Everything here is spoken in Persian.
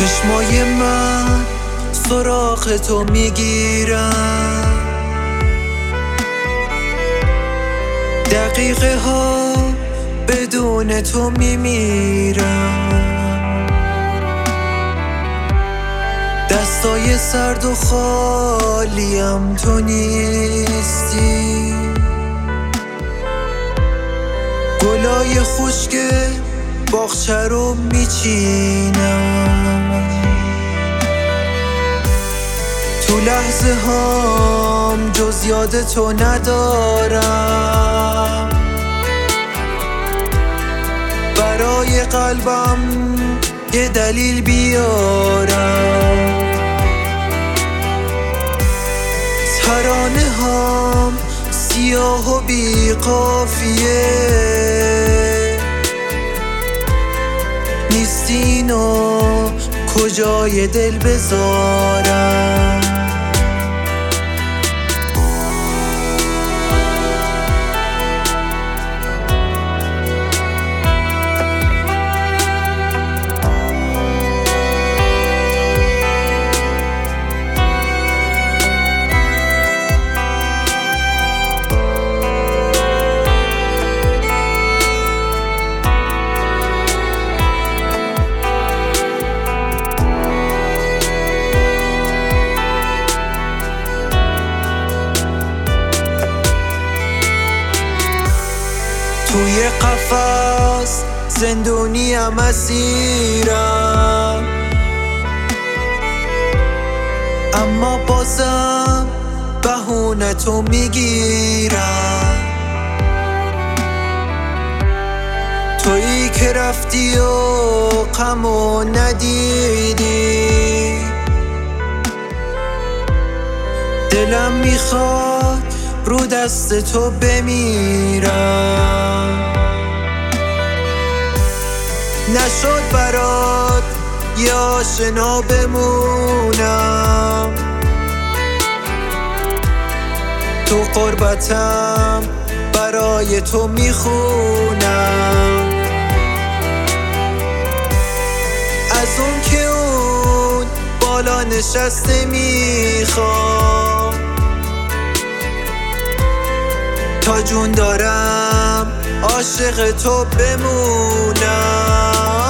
چشمای من سراغ تو میگیرن، دقیقه ها بدون تو میمیرن. دستای سرد و خالیم تو نیستی، گلای خشک باغچه رو میچینم. تو لحظه هام جز یاد تو ندارم، برای قلبم یه دلیل بیارم. ترانه هام سیاه و بی قافیه، نیستین و کجای دل بذارم. توی قفس زندونیم اسیرم، اما بازم بهونه تو میگیرم. تویی که رفتی و غمو ندیدی، دلم میخواد رو دست تو بمیرم. نشد برات یه آشنا بمونم، تو غربتم برای تو میخونم. از اون که اون بالا نشسته میخوام، تا جون دارم عاشق تو بمونم.